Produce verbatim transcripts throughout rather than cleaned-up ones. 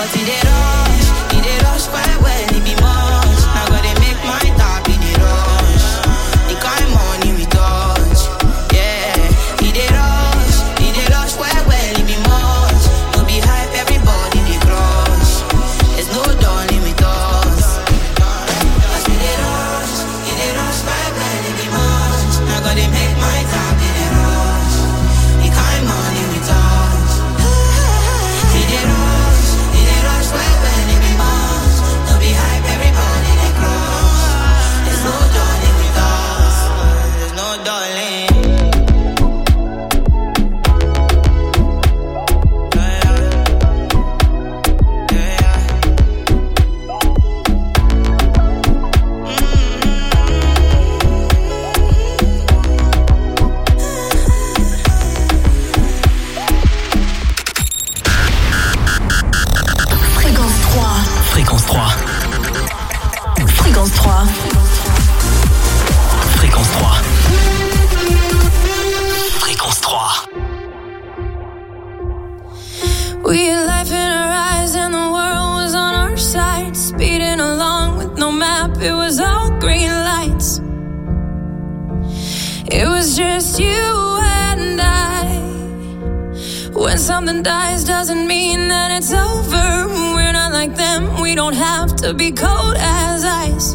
but he dey rush, he dey rush well well, he be much. Now go dey make my top, he dey rush. The kind money we touch, yeah. He dey rush, he dey rush well well, he be much. No be hype, everybody dey crush. There's no darling with us. Cause he dey rush, he dey rush well well, he be much. Now go dey make my top, he dey rush. The kind money we touch. He dey rush, he dey rush well well, he be much. No be hype, everybody dey crush. There's no darling with us. There's no darling. Fréquence trois. Fréquence trois. Fréquence trois. Fréquence trois. We had life in our eyes and the world was on our side. Speeding along with no map, it was all green lights. It was just you and I. When something dies doesn't mean that it's over. We're not like them, we don't have to be cold as ice.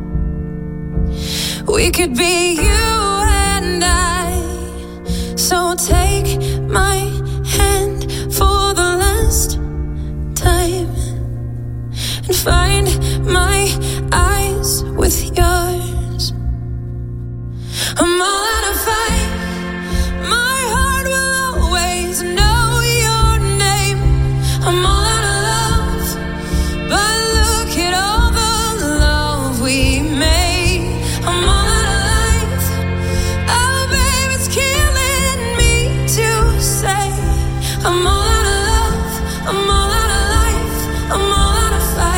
We could be you and I. So take my hand for the last time and find my eyes with yours. I'm all out of fight. My heart will always know your name. I'm all out of love, but look at all the love we made. I'm all out of life. Oh, babe, it's killing me to say. I'm all out of love. I'm all out of life. I'm all out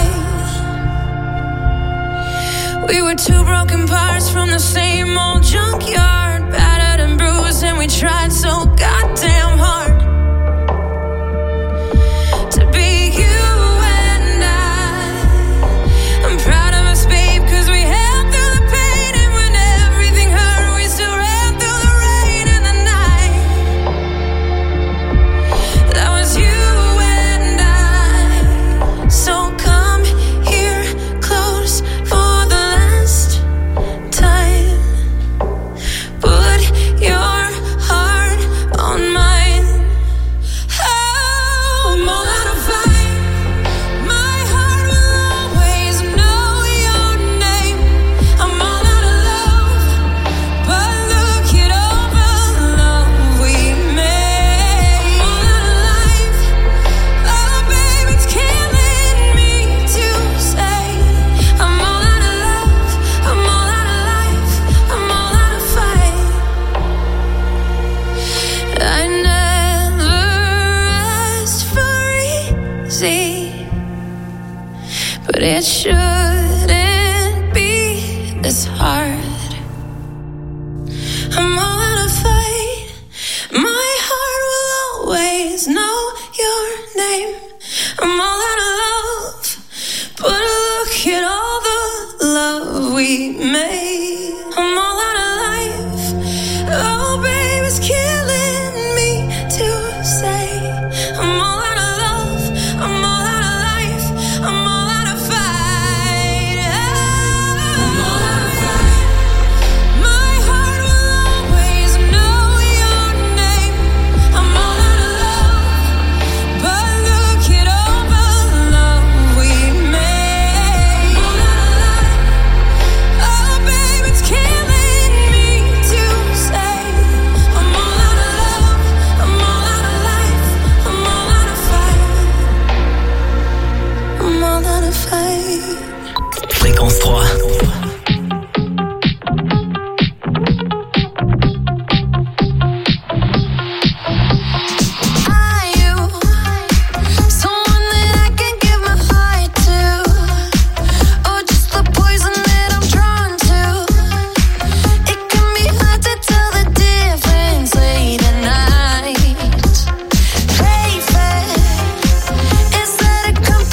of fight. We were two broken parts from the same old junkyard, battered and bruised, and we tried so goddamn hard to be you and I. I'm proud of us, babe, cause we held through the pain, and when everything hurt, we still ran through the rain and the night. That was you and I. So come here close for the last time. Put your heart on mine. Oh, I'm all out of fight. My heart will always know your name. I'm all out of love, but look at all the love we made. I'm all out of life. Oh, babe, it's killing me to say. I'm all out of love. I'm all out of life. I'm all out of fight. I never asked for easy, but it shouldn't be this hard. I'm all out of fight. My heart will always know your name. I'm all out of love, but look at all the love we made. I'm all out of life. Oh, babe, it's killing me to say. I'm all out of love. I'm all out of life. I'm all out of fight. I'm all out of fight. My heart will always know your name. I'm all out of love, but look at all the love we made. I'm all out of life. Oh, babe, it's killing me to say. I'm all out of love. I'm all out of life. I'm all out of fight. I'm all out of fight. Fréquence trois. Are you someone that I can give my heart to, or just the poison that I'm drawn to? It can be hard to tell the difference late at night. Play fair instead of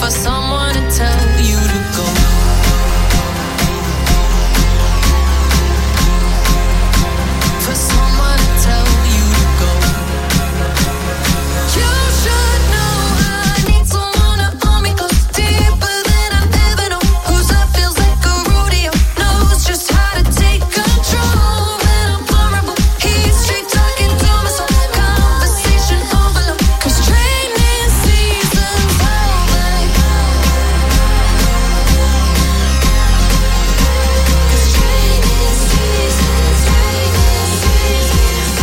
for someone to tell you to go. For someone to tell you to go. You should know I need someone to hold me close, deeper than I've ever known. Whose love feels like a rodeo, knows just how to take control. When I'm vulnerable, he's straight talking to my soul. Conversation overload, 'cause training season's over. 'Cause training season's, training season's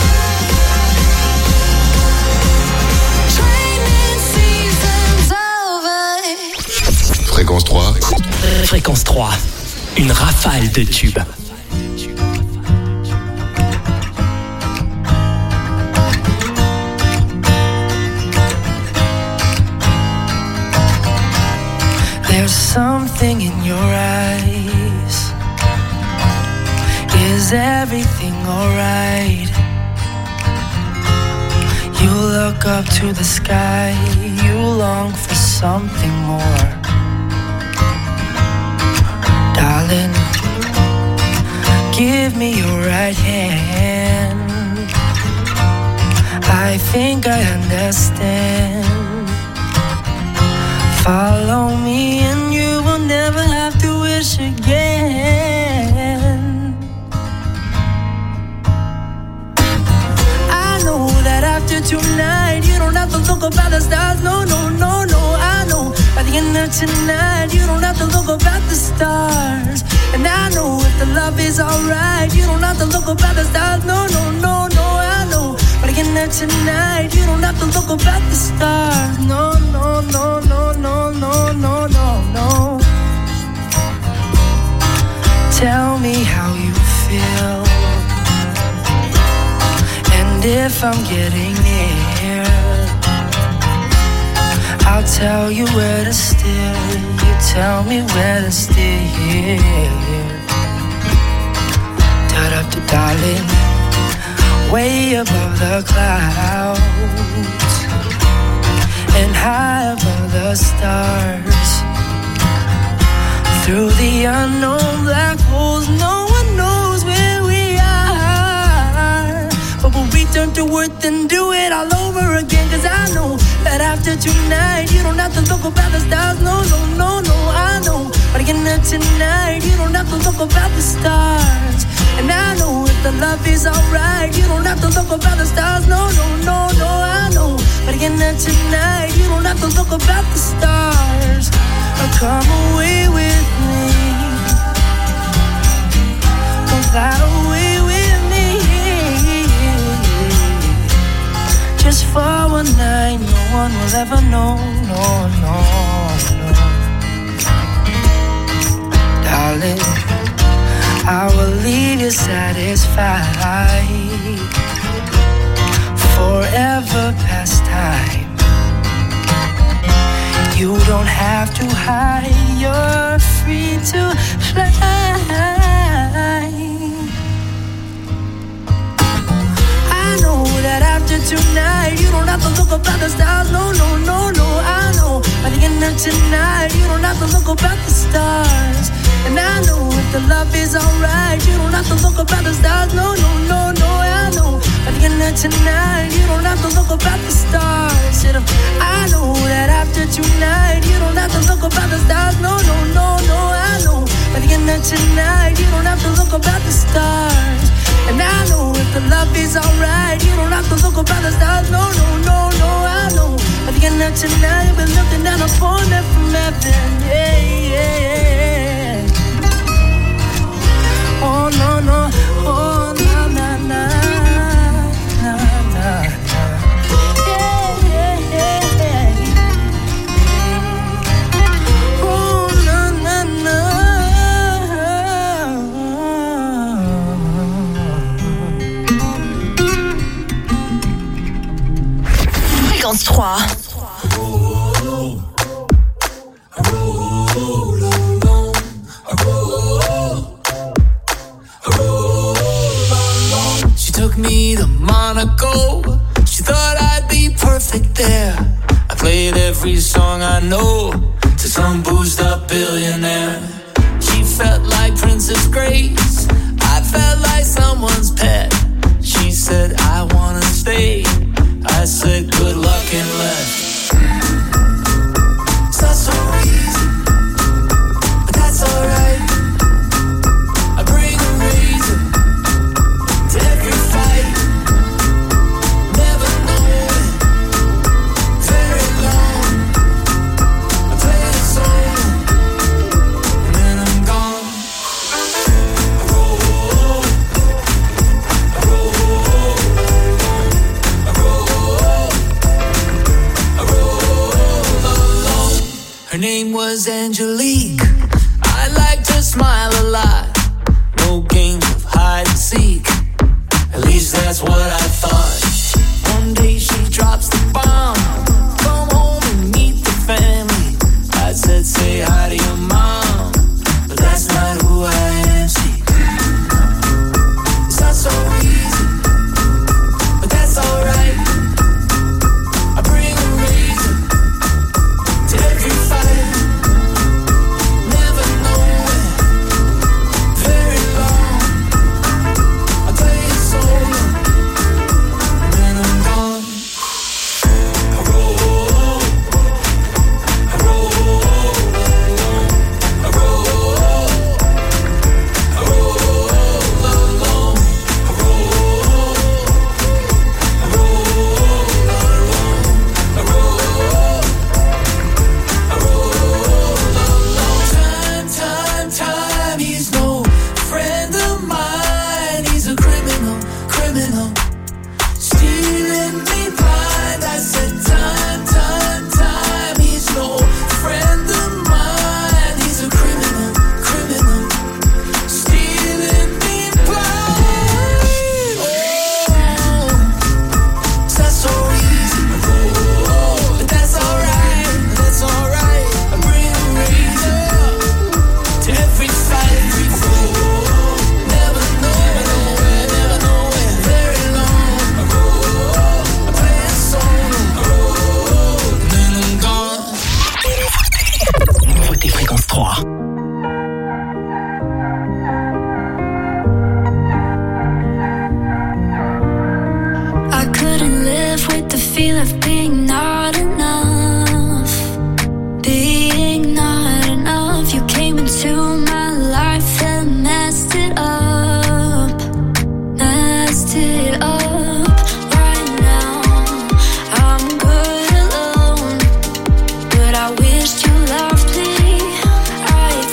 Training season's over. Fréquence trois. Fréquence trois. Une rafale de tubes. There's something in your eyes. Is everything alright? You look up to the sky, you long for something more. Darling, give me your right hand. I think I understand. Follow me and you will never have to wish again. I know that after tonight you don't have to look up at the stars. No, no, no, no, I know. By the end of tonight you don't have to look up at the stars. And I know if the love is alright, you don't have to look up at the stars. No, no, no, no, I know. By the end of tonight you don't have to look up at the stars. No, no, no, no, no, no, no, no, no. Tell me how you feel, and if I'm getting near, I'll tell you where to steer. You tell me where to steer. Da-da-da, darling, way above the clouds and high above the stars. Through the unknown black holes, no one knows where we are. But we'll return to earth and do it all over again. 'Cause I know that after tonight you don't have to look up at the stars. No, no, no, no, I know. But again tonight you don't have to look up at the stars. And I know if the love is alright, you don't have to look up at the stars. No, no, no, no, I know. But again tonight you don't have to look up at the stars. Come away with me. Come fly away with me. Just for one night, no one will ever know. No, no, no. Darling, I will leave you satisfied. Forever past time. You don't have to hide, you're free to fly. I know that after tonight you don't have to look up at the stars. No, no, no, no, I know. By the end of tonight you don't have to look up at the stars. And I know if the love is alright, you don't have to look up at the stars. No, no, no, no, I know. By the end of tonight you don't have to look up at the stars. I know that after tonight you don't have to look up at the stars. No, no, no, no, I know. By the end of tonight you don't have to look up at the stars. And I know if the love is alright, you don't have to look up at the stars. No, no, no, no, I know. By the end of tonight we're looking down upon it from heaven. Yeah, yeah, yeah. Oh, no, no, oh, na, na, na, na, na. Yeah, yeah, yeah, yeah. Oh, na, na, na. Fréquence trois. Me to Monaco, she thought I'd be perfect there. I played every song I know to some boozed up billionaire. She felt like Princess Grace, I felt like someone's pet. She said, I wanna stay, I said, good luck and left. It's not so easy, but that's alright. I bring a reason to every fight. Never knowing very long. I play a song and then I'm gone. I roll, I roll, I roll, I roll alone. Her name was Angelique. I liked her smile a lot. No games of hide and seek. At least that's what I thought. One day she drops the bomb. Come home and meet the family. I said, say hi to your mom. But that's not who I am, see. It's not so easy, but that's alright. I bring a reason to every fight. Never knowing very long. I play it solo and then I'm gone. I roll, I roll, I roll, I roll alone. I roll, I roll alone. I roll, I roll alone. Time, time, time. He's no friend of mine. He's a criminal, criminal. Stealing me blind. I said time, time, time. He's no friend of mine. He's a criminal, criminal. Stealing me blind. Oh, it's not so easy. Oh, but that's alright. That's alright. I bring a reason to every fight. Oh, never knowing, never knowing very long. I roll, I play a song. I roll, and then I'm gone. Nouveauté Fréquence trois. I couldn't live with the feel of being not enough. Being not enough. You came into my life and messed it up. Messed it up. Right now, I'm good alone. But I wished you loved me right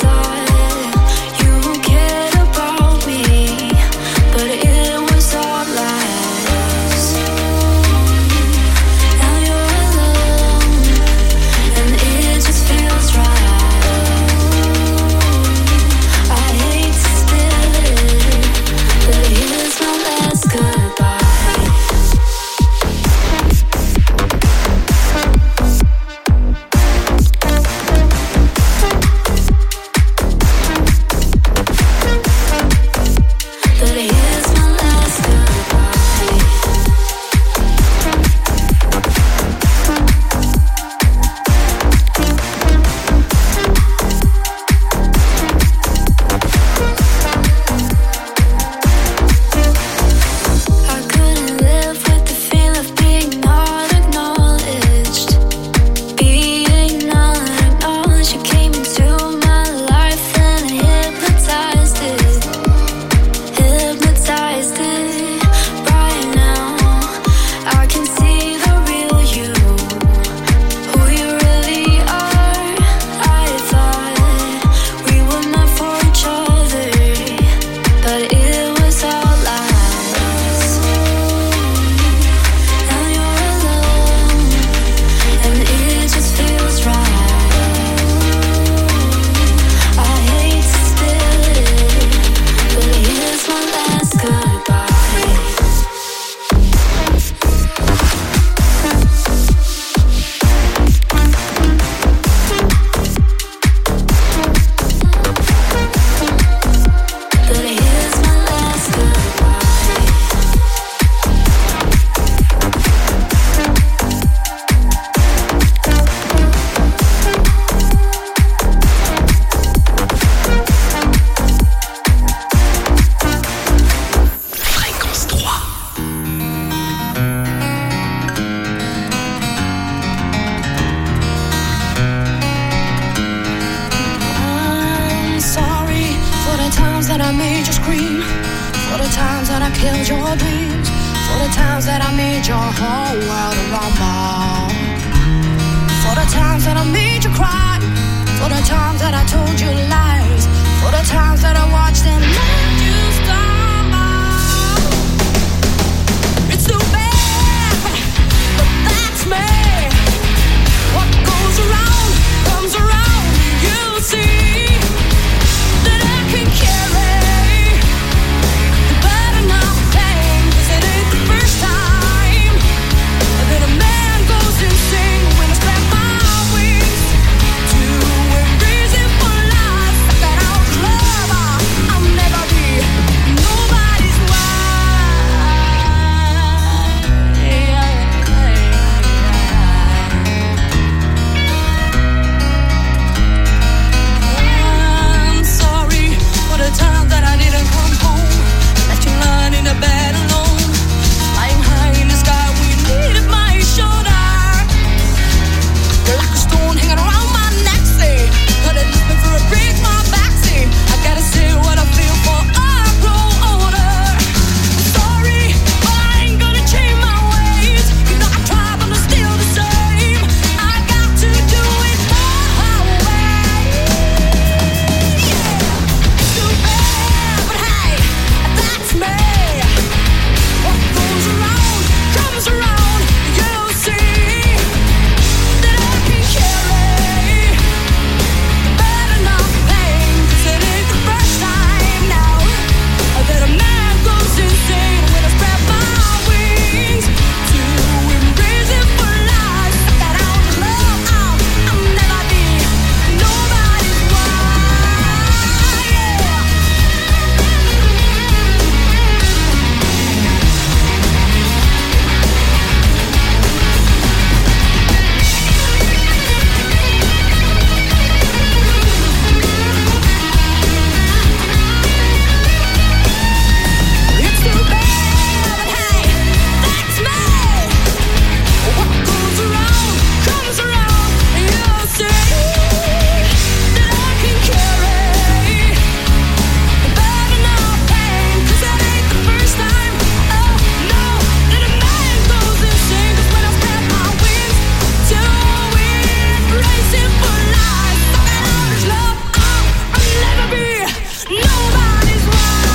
that I killed your dreams, for the times that I made your whole world a rumble, for the times that I made you cry, for the times that I told you lies, for the times that I watched them let you stumble. It's too bad, but that's me. What goes around comes around. You see that I can carry the burden of pain, 'cause it ain't the first time that a man goes insane when I spread my wings to embrace it for life. I got out love, I'll never be nobody's I'm sorry for the time that I didn't come home, left you lying in the bed alone, flying high in the sky, we needed my shoulder. You're like a stone hanging around my neck, say, but it left me for a break my back, say, I gotta say what I feel for I grow older. Sorry, but I ain't gonna change my ways. You know I try, but I'm still the same. I got to do it my way. Yeah, too bad, but hey, that's me. What goes around comes around. You see that I can carry the burden of pain, 'cause it ain't the first time now that a man goes insane when I spread my wings to embrace it for life. I got out love, I'll, I'll never be nobody's wife. Yeah. It's too bad, but hey, that's me. What goes around comes around. You see that I can carry the burden of pain, 'cause it ain't the first time, oh no, that a man goes insane. 'Cause when I spread my wings to embrace it for life, I got all this love, I'll, I'll never be nobody's wife.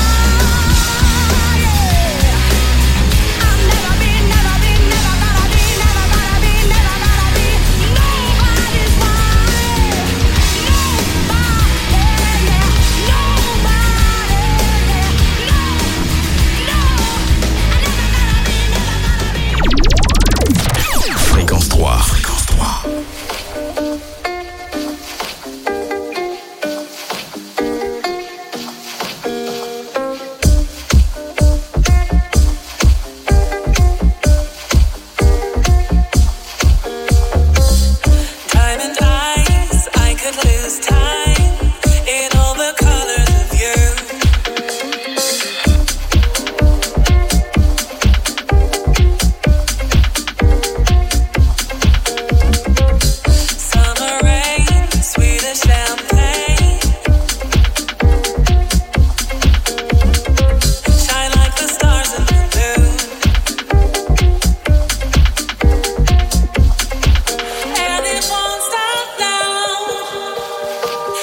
Yeah. I'll never be, never be, never gonna be, never gonna be, never gonna be nobody's wife. Nobody, yeah, nobody, yeah, no, no, I'm never gonna be, never gonna be. Fréquence trois. Fréquence trois. Time and ice, I could lose time in all the colors of you. Summer rain, Swedish champagne, shine like the stars in the blue. And it won't stop now.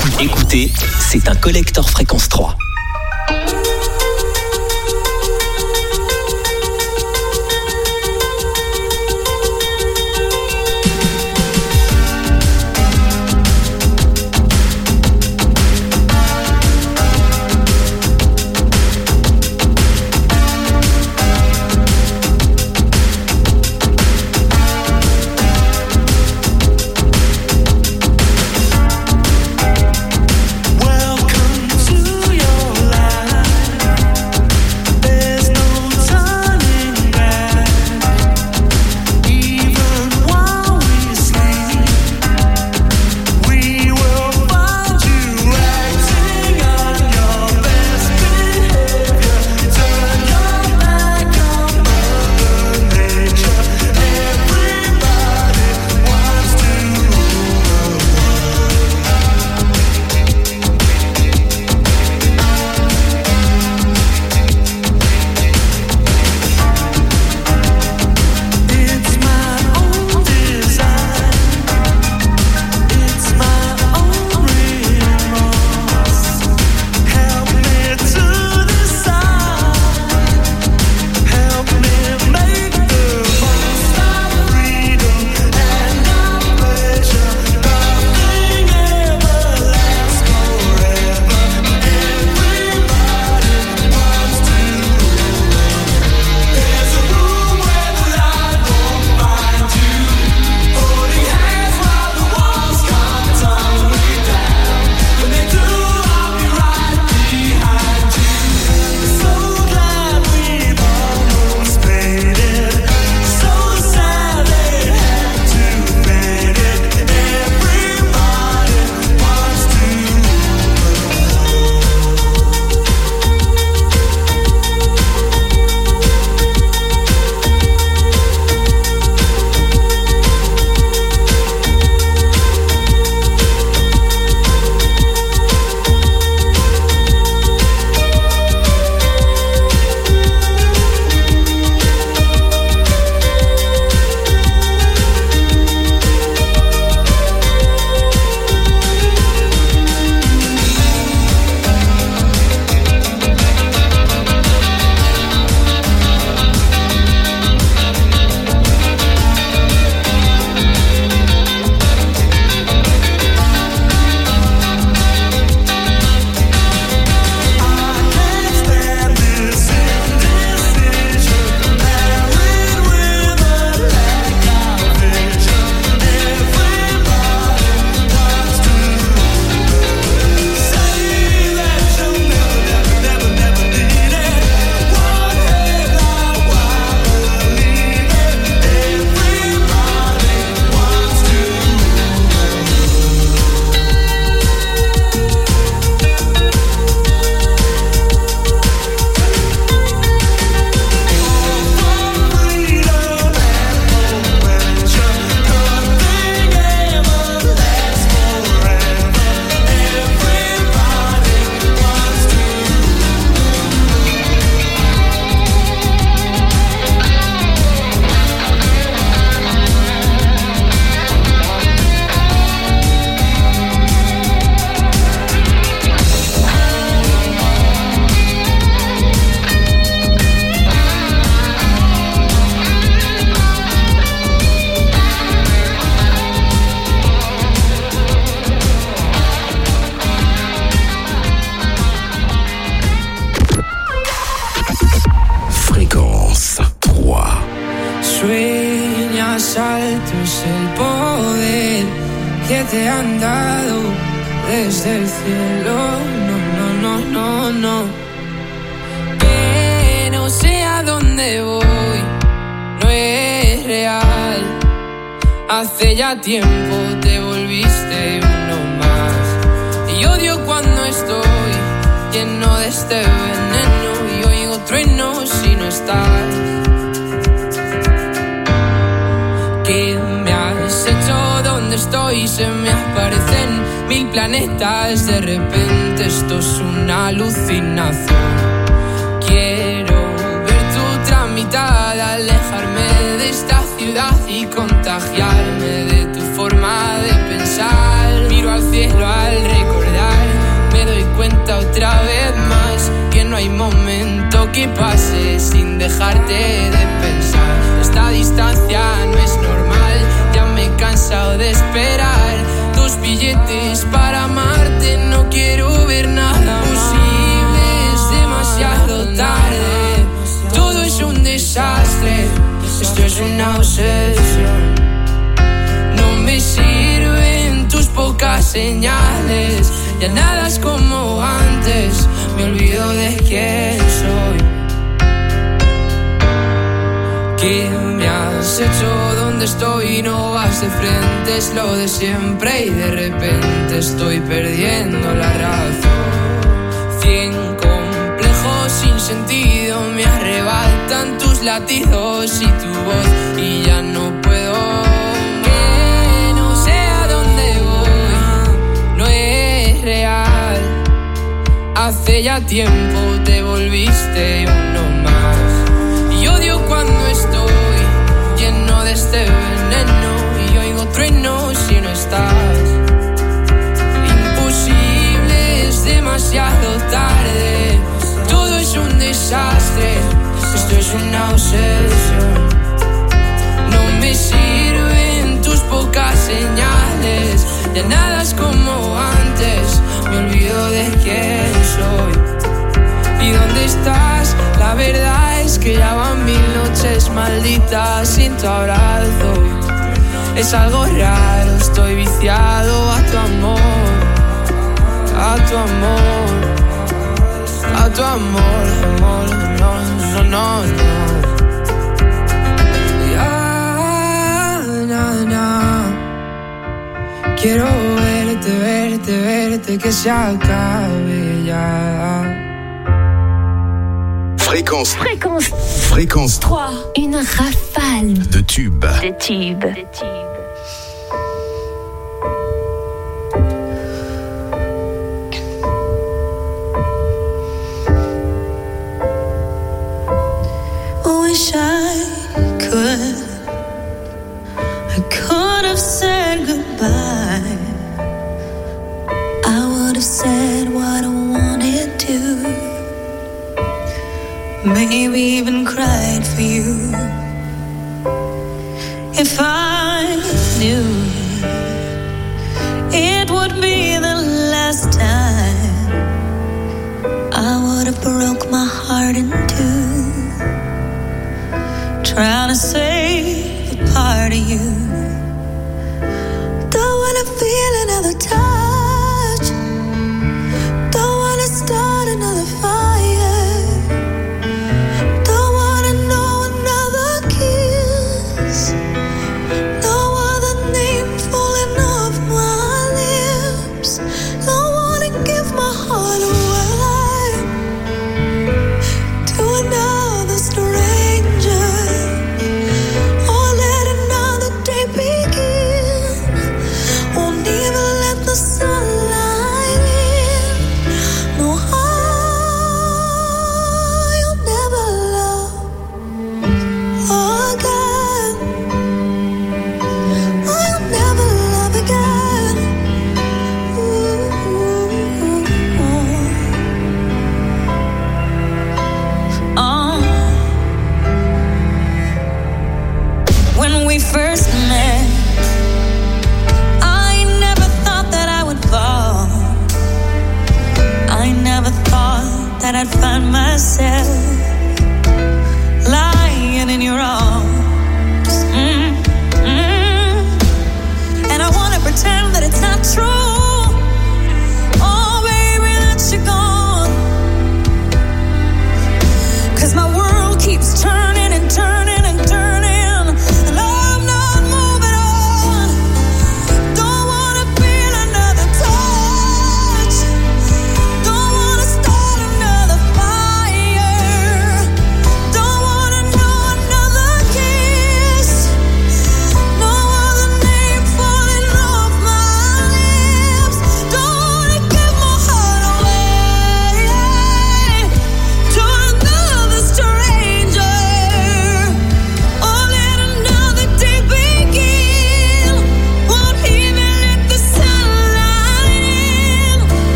Écoutez, écoutez, c'est un collector fréquence trois. altos el poder que te han dado desde el cielo. No, no, no, no, no. Que no sé a dónde voy, no es real. Hace ya tiempo te volviste uno más. Y odio cuando estoy lleno de este veneno y oigo truenos si no estás. ¿Qué me has hecho? ¿Dónde estoy? Se me aparecen mil planetas. De repente esto es una alucinación. Quiero ver tu tramitada, alejarme de esta ciudad y contagiarme de tu forma de pensar. Miro al cielo al recordar que pase sin dejarte de pensar. Esta distancia no es normal, ya me he cansado de esperar tus billetes para amarte, no quiero ver nada posible, es demasiado tarde, todo es un desastre, esto es una obsesión. No me sirven tus pocas señales, ya nada es como antes, me olvido de quién soy. ¿Qué me has hecho? ¿Dónde estoy? No vas de frente, es lo de siempre y de repente estoy perdiendo la razón. Cien complejos sin sentido me arrebatan tus latidos y tu voz y ya no puedo. Que no sé a dónde voy, no es real. Hace ya tiempo te volviste uno más y odio cuando estoy lleno de este veneno y oigo truenos si no estás. Imposible, es demasiado tarde, todo es un desastre, esto es una obsesión. No me sirven tus pocas señales, ya nada es como antes, me olvido de quién soy. ¿Y dónde estás? La verdad es que ya van mil noches malditas sin tu abrazo. Es algo raro, estoy viciado a tu amor, a tu amor, a tu amor, amor, no, no, no, no. Ya, na, na. Quiero verte, verte, verte, que se acabe ya. Fréquence. Fréquence. Fréquence trois. Une rafale de tubes. de tubes. De tubes. Wish I could, I could have said goodbye. I would have said what I wanted to. Maybe even cried for you. If I knew it would be the last time, I would have broke my heart in two, trying to save a part of you. Don't wanna feel another touch, don't wanna start another fire, don't wanna know another kiss.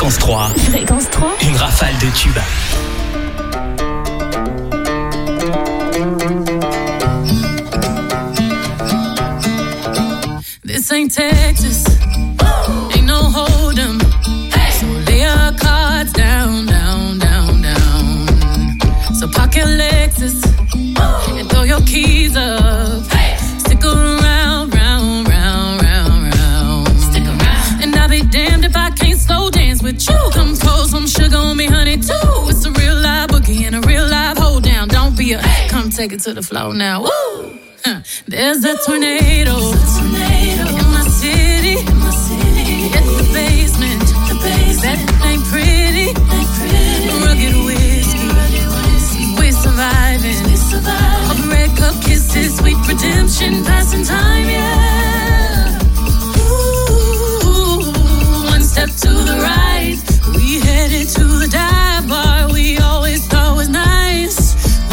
Fréquence trois. Fréquence trois. Une rafale de tubes. This ain't Texas, ain't no hold 'em. So lay your cards down, down, down, down. So park your Lexus and throw your keys up. Stick around, round, round, round, round. Stick around. And I'll be damned if I can't slow dance with you. Come pour some sugar on me, honey, too. It's a real live boogie and a real live hold down. Don't be a, come take it to the floor now. Woo! There's a tornado, tornado in my city, in my city. At the basement, the basement. That ain't pretty, ain't pretty. Rugged whiskey, rugged whiskey. We're surviving, we're surviving. Of red cup kisses, sweet redemption, passing time, yeah. Ooh, one step to the right, we headed to the dive bar we always thought was nice.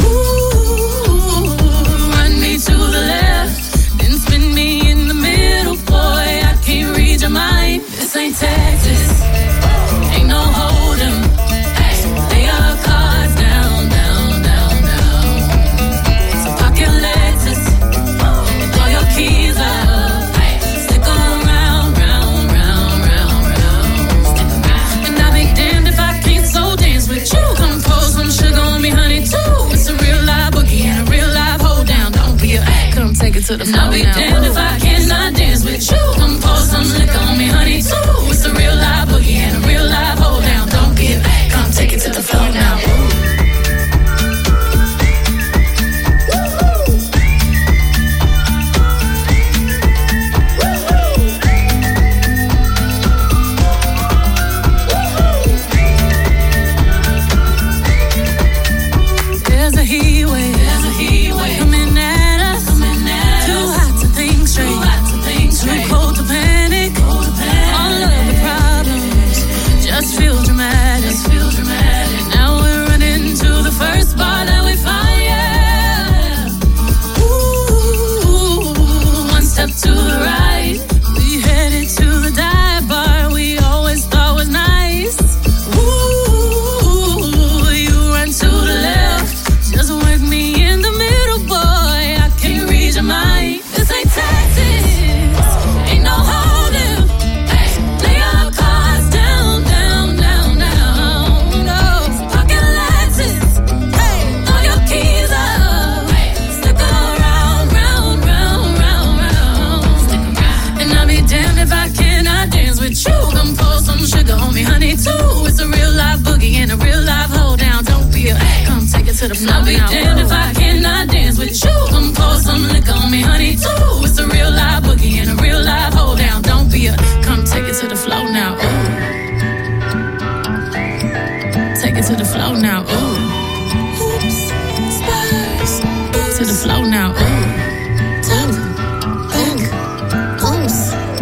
To the left, then spin me in the middle, boy, I can't read your mind. This ain't Texas, ain't no hold 'em. So lay your cards down, down, down, down. So park your Lexus and throw your keys up. Stick around, round, round, round, round. Stick around. And I'll be damned if I can't slow dance with you. Come pour some sugar on me, honey, too. It's a real live boogie and a real live hold down. Don't be a come take it to the floor. I'll be now. Damned if I cannot dance with you. Come pour some liquor on me, honey, too. It's a real live boogie and a real live hold down. Don't be a come take it to the floor now. There's a heat wave, there's a heat wave coming at us. Coming at Too us. Hot to think straight, Too, hot to think straight. Too cold to panic, cold to panic. All of the problems just feel dramatic, just feel dramatic. Now we're running to the first bar that we find, yeah. Ooh, one step to the right, we headed to the dive bar we always thought was nice. Ooh, you run to the left, just work me in the middle, boy, I can't read your mind. This ain't Texas, ain't no holding. Lay your cards down, down, down, down. No, pocket Lexus, hey, throw your keys up. Stick around, round, round, round, round. Stick around. And I'll be damned if I cannot dance with you. Come pour some sugar on me, honey, too. It's a real live boogie and a real live hold down. Don't be a come take it to the floor. I'll be damned if I cannot dance with you. Come pour some liquor on me, honey, too. It's a real live boogie and a real live hold down. Don't be a come take it to the floor now. Ooh. Take it to the floor now. Ooh. Oops, spurs. To the floor now. Ooh. Tap, back, oops.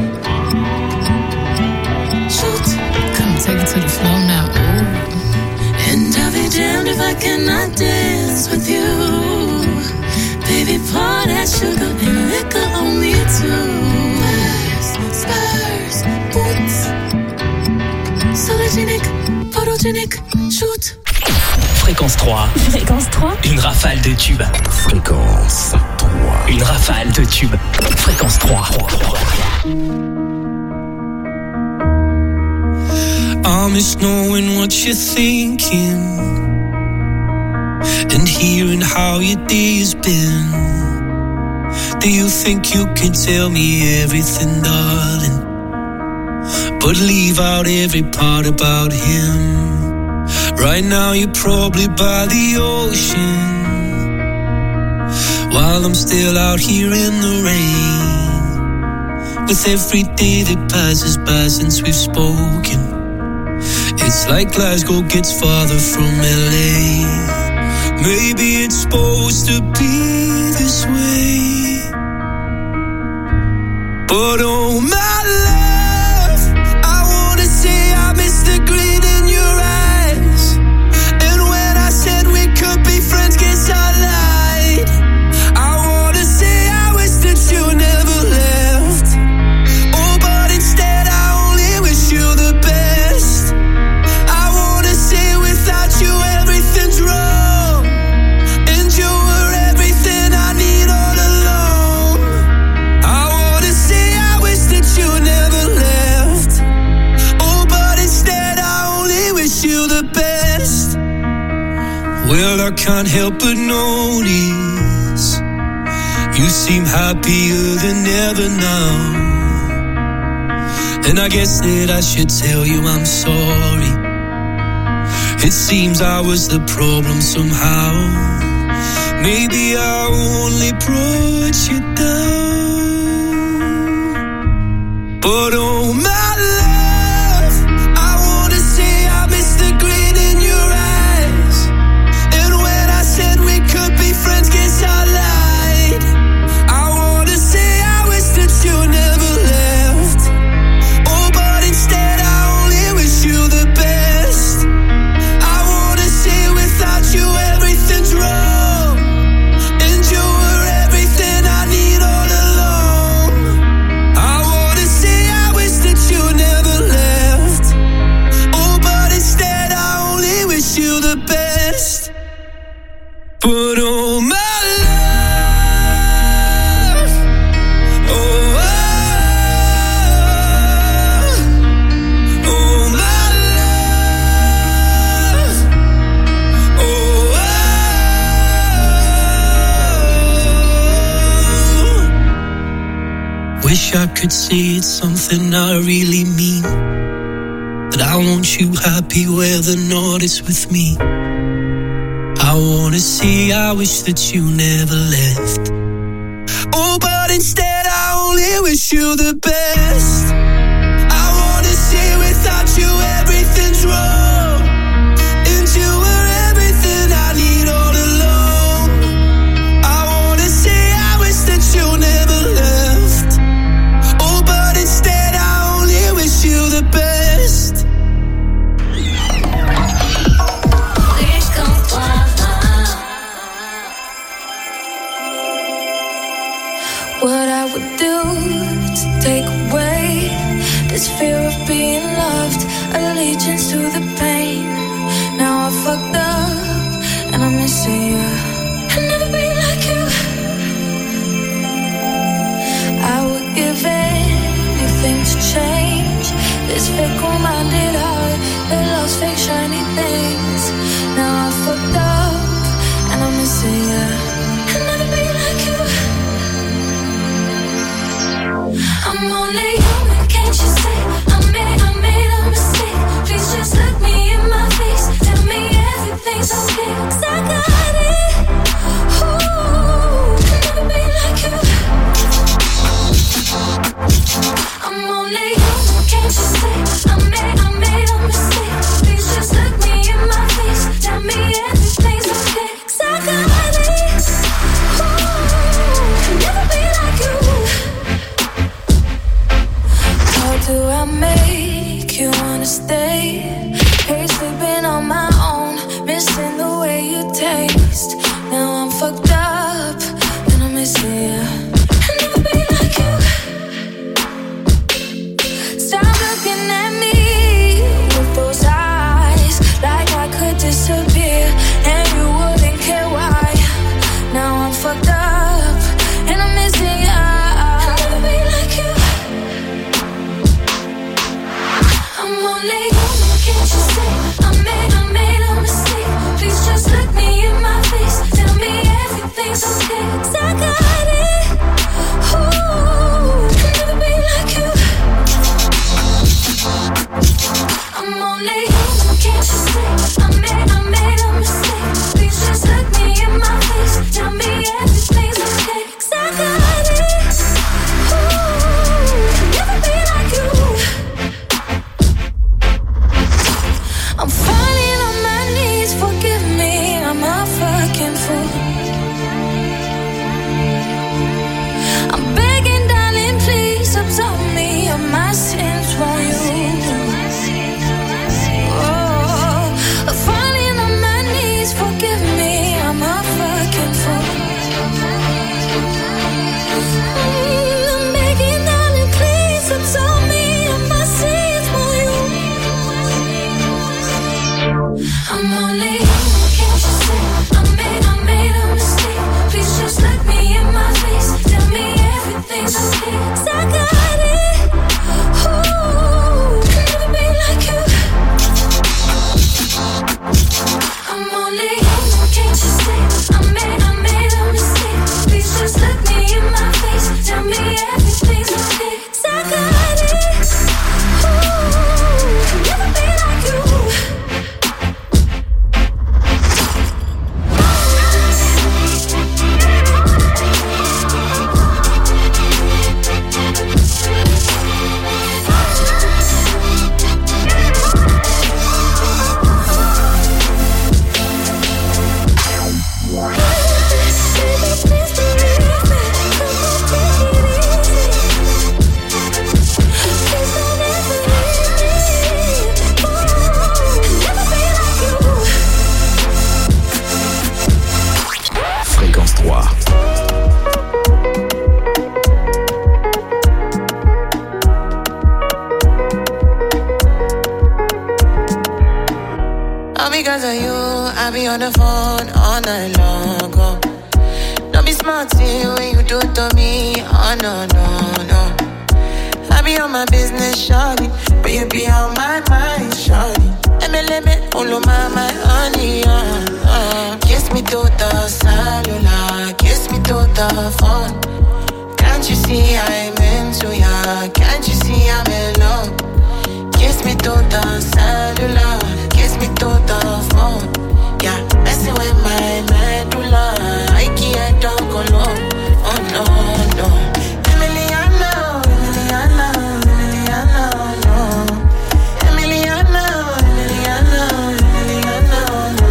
Shoot. Come take it to the floor now. Ooh. And I'll be damned if I cannot dance with you. Baby, pour that sugar and liquor on me too. Spurs, spurs, boots. Sologenic, photogenic, shoot. Fréquence trois. Fréquence trois. Une rafale de tubes. Fréquence trois. Une rafale de tubes. Fréquence trois. I miss knowing what you're thinking and hearing how your day's been. Do you think you can tell me everything, darling, but leave out every part about him? Right now you're probably by the ocean, while I'm still out here in the rain. With every day that passes by since we've spoken, it's like Glasgow gets farther from L A. Maybe it's supposed to be this way, but oh my love, I wanna say I miss the gleam in your eyes. And when I said we could be friends, guess I lied. I wanna say I wish that you never left. Oh, but instead I only wish you the best. Well, I can't help but notice you seem happier than ever now. And I guess that I should tell you I'm sorry. It seems I was the problem somehow. Maybe I only brought you down. But oh my love, I wanna say I miss the grin in your eyes. And when I said we could be friends, guess I lied. I wanna say I wish that you never left. Oh, but instead I only wish you the best. I wanna say without you everything's wrong, and you were everything I need all along. I wanna say I wish that you never left. Oh, but instead I only wish you the best. But oh my love, oh, oh, oh my love, oh, oh. Wish I could say it's something I really mean, that I want you happy whether or not it's with me. I wanna say I wish that you never left. Oh, but instead I only wish you the best. I wanna say without you everything's wrong, and you were everything I need all along. I wanna say I wish that you never left. Oh, but instead I only wish you the best. What I would do to take away this fear of being loved, allegiance to the pain. Now I fucked up and I'm missing you. I'll never be like you. I would give anything to change this fickle-minded heart that loves fake shiny things. Now I fucked up and I'm missing you. I'll never be like you. I'm only human, can't you see? I made, I made a mistake. Please just look me in my face. Tell me everything's okay, 'cause I got it. Ooh, I'll never be like you. I'm only human, can't you see? I made on the phone all night long, oh. Don't be smart, see when you do it to me, oh no, no, no. I be on my business, shawty, but you be on my mind, shawty. M L M, all of my, my honey, uh, uh. Kiss me to the cellular, kiss me to the phone. Can't you see I'm into ya? Can't you see I'm in love? Kiss me to the cellular, kiss me to the phone. Yeah, messing with my medulla, I can't talk alone. Oh no, no. Emiliano, Emiliano, Emiliano, no. Emiliano, Emiliano, Emiliano, no.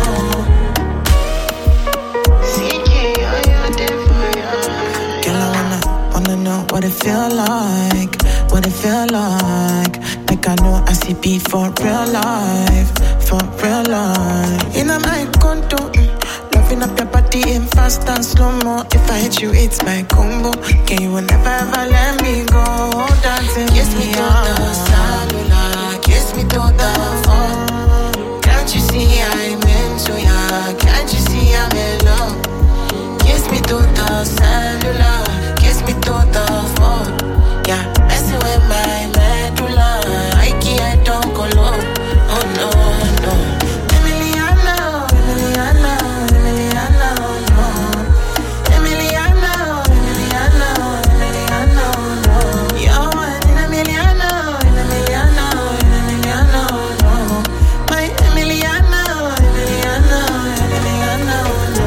C K, oh, you're different. Girl, I wanna, wanna know what it feel like, what it feel like. Like I know I C P for real life, for real life. In my condo, mm, loving up your body in fast and slow-mo. If I hit you, it's my combo. Can you never ever let me go? Dancing, kiss me to the cellular, kiss me to the phone. Can't you see I'm into ya? Can't you see I'm in love? Kiss me to the cellular, kiss me to the phone. Yeah, messing with my medulla, I can't talk alone. Oh no, no. Emiliano, Emiliano, Emiliano, no. Emiliano, Emiliano, Emiliano, no. Yo, in Emiliano, in Emiliano, in Emiliano, no. My Emiliano, Emiliano, Emiliano, no.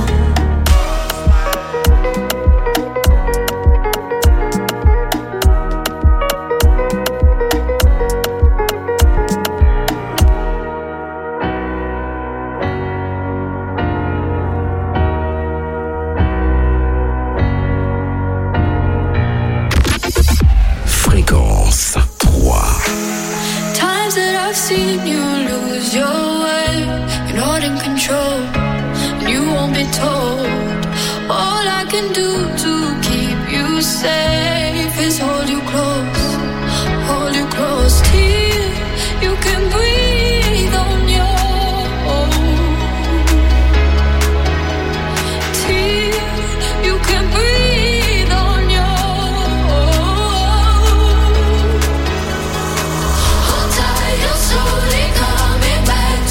Fréquence trois. Times that I've seen you lose your way, you're not in control, and you won't be told. All I can do to keep you safe is hold you close, hold you close till you can breathe on your own, till you can breathe on your own. Hold tight, you're slowly coming back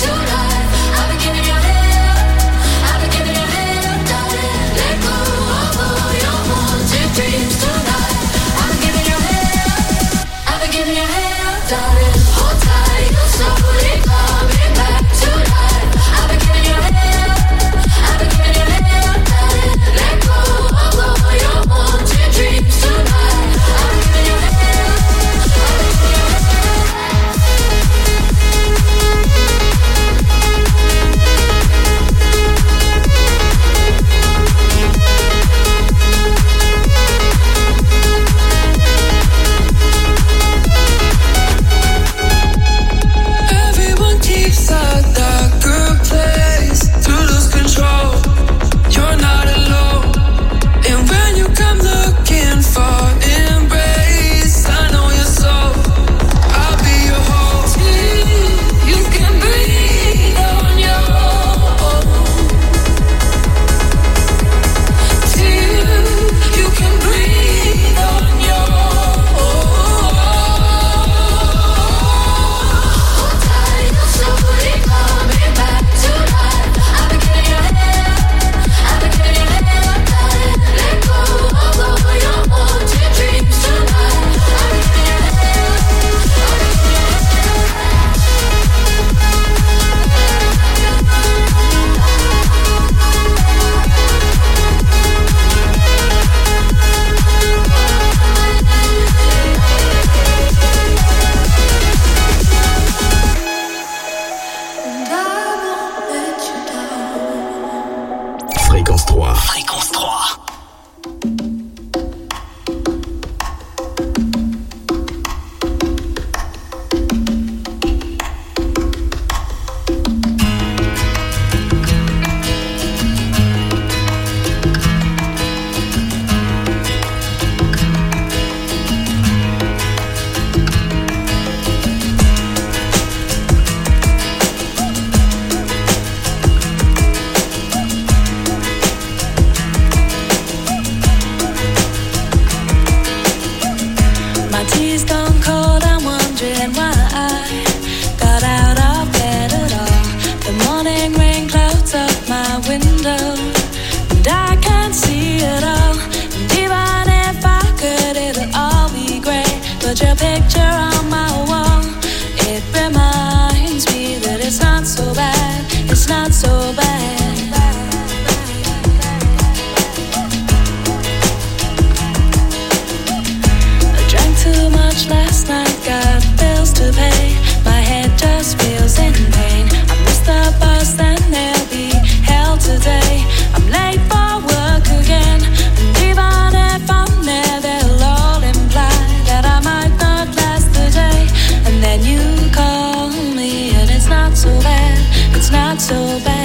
much last night, got bills to pay. My head just feels in pain. I missed the bus and there'll be hell today. I'm late for work again, and even if I'm there, they'll all imply that I might not last the day. And then you call me, and it's not so bad, it's not so bad.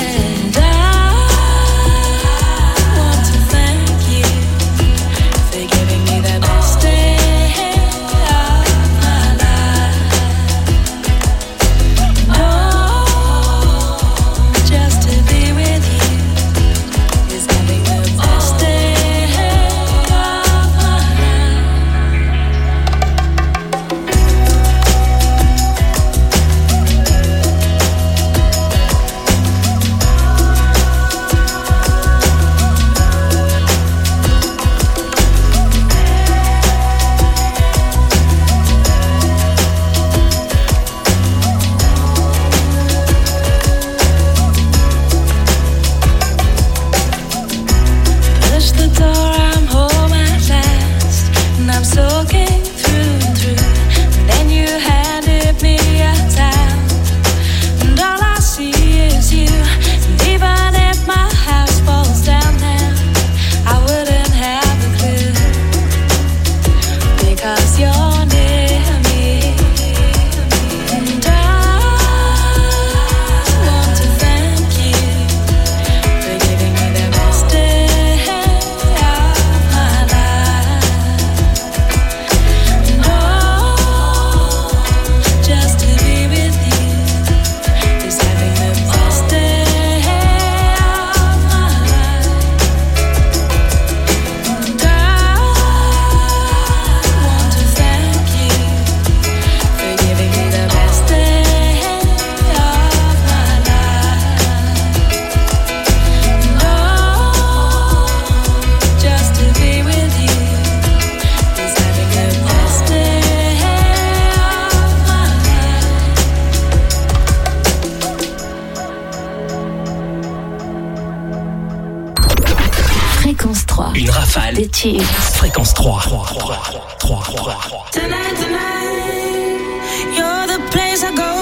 Une rafale des tirs. Fréquence trois. Tonight, tonight, you're the place I go